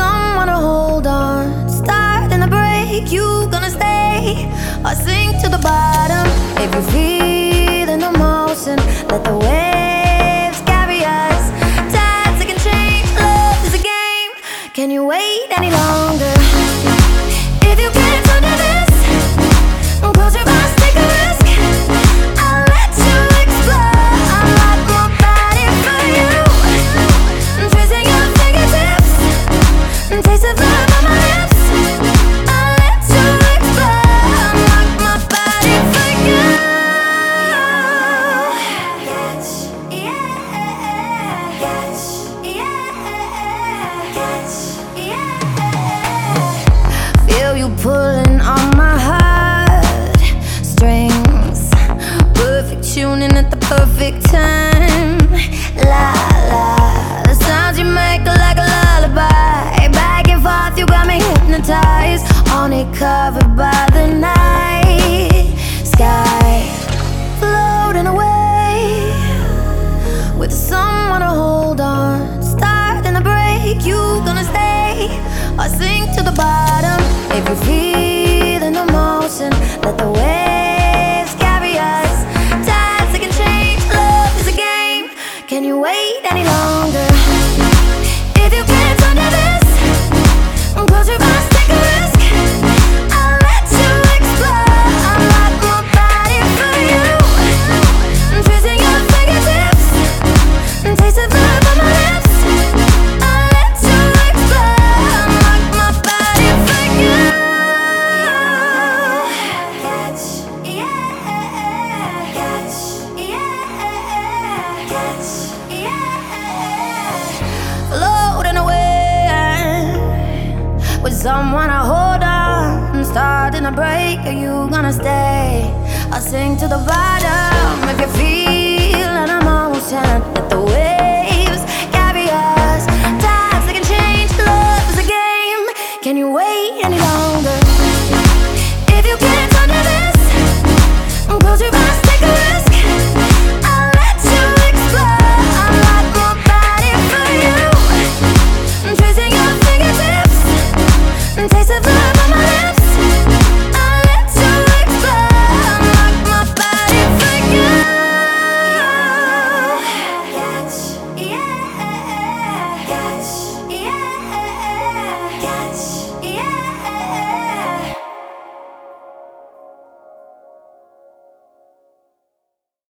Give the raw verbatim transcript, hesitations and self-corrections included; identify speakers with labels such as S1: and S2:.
S1: someone to hold on. Starting to break, you gonna stay or sink to the bottom. If you're feeling the motion, let the waves carry us. Tides that can change, love is a game. Can you wait any longer? If you can't handle this, close your eyes, take a risk. I'll let you explore. I'll lock my body for you. Tracing your fingertips, taste of love on my lips. I'll let you explore. I'll lock my body for you. Catch, yeah, catch, yeah, catch, yeah. Feel you pulling on my heart strings, perfect tuning at the perfect time. La la, the sounds you make are like a lullaby. Back and forth, you got me hypnotized. Only covered by the night sky, floating away with someone to hold on. Starting to break, you gonna stay or sink to the bottom. If you're feeling the motion, let the waves carry us. Tides that can change, love is a game. Can you wait any longer? If you can't handle this, close your eyes, take a risk. I'll let you explore. I'll lock my body for you. Tracing your fingertips, taste of love on my lips. I'll let you explore. I'll lock my body for you. Catch, yeah, catch, yeah, catch, yeah. Floating away with someone to hold on. Starting to break, are you gonna stay? I'll sink to the bottom. If you're feeling emotion, let the way